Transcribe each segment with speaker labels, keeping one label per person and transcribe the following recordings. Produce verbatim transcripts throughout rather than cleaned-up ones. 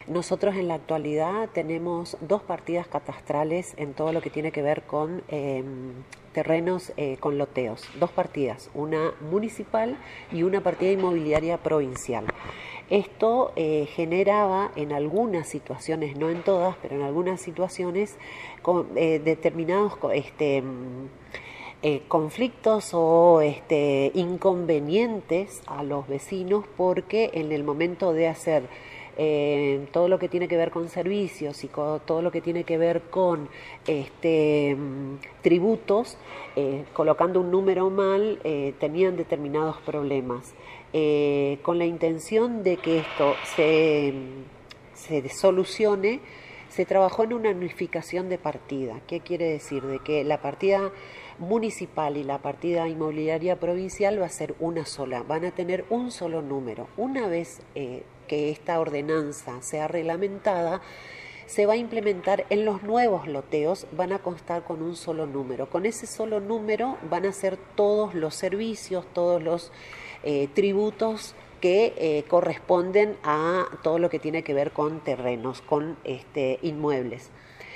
Speaker 1: Nosotros en la actualidad tenemos dos partidas catastrales en todo lo que tiene que ver con eh, terrenos eh, con loteos. Dos partidas, una municipal y una partida inmobiliaria provincial. Esto eh, generaba en algunas situaciones, no en todas, pero en algunas situaciones con, eh, determinados este, eh, conflictos o este, inconvenientes a los vecinos, porque en el momento de hacer eh, todo lo que tiene que ver con servicios y con todo lo que tiene que ver con este, tributos, eh, colocando un número mal, eh, tenían determinados problemas. Eh, con la intención de que esto se, se solucione, se trabajó en una unificación de partida. ¿Qué quiere decir? De que la partida municipal y la partida inmobiliaria provincial va a ser una sola, van a tener un solo número. Una vez eh, que esta ordenanza sea reglamentada, se va a implementar en los nuevos loteos, van a constar con un solo número. Con ese solo número van a ser todos los servicios, todos los eh, tributos que eh, corresponden a todo lo que tiene que ver con terrenos, con este, inmuebles.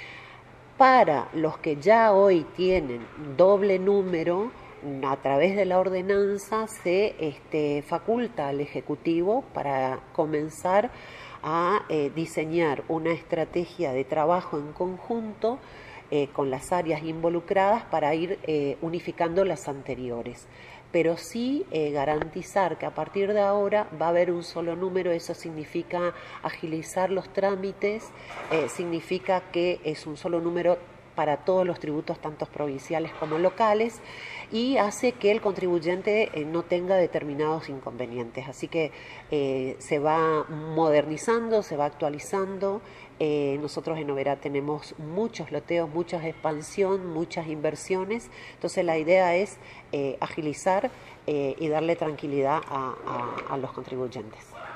Speaker 1: Para los que ya hoy tienen doble número, a través de la ordenanza se este, faculta al Ejecutivo para comenzar a eh, diseñar una estrategia de trabajo en conjunto eh, con las áreas involucradas para ir eh, unificando las anteriores. Pero sí eh, garantizar que a partir de ahora va a haber un solo número. Eso significa agilizar los trámites, eh, significa que es un solo número para todos los tributos, tanto provinciales como locales, y hace que el contribuyente eh, no tenga determinados inconvenientes. Así que eh, se va modernizando, se va actualizando. Eh, nosotros en Oberá tenemos muchos loteos, mucha expansión, muchas inversiones. Entonces la idea es eh, agilizar eh, y darle tranquilidad a, a, a los contribuyentes.